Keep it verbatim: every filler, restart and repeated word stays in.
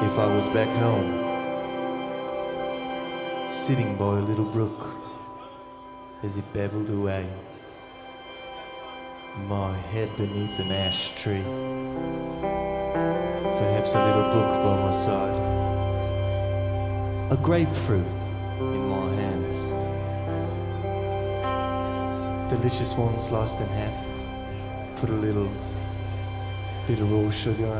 If I was back home, sitting by a little brook as it babbled away, my head beneath an ash tree, perhaps a little book by my side, a grapefruit in my hands, delicious one sliced in half, put a little bit of raw sugar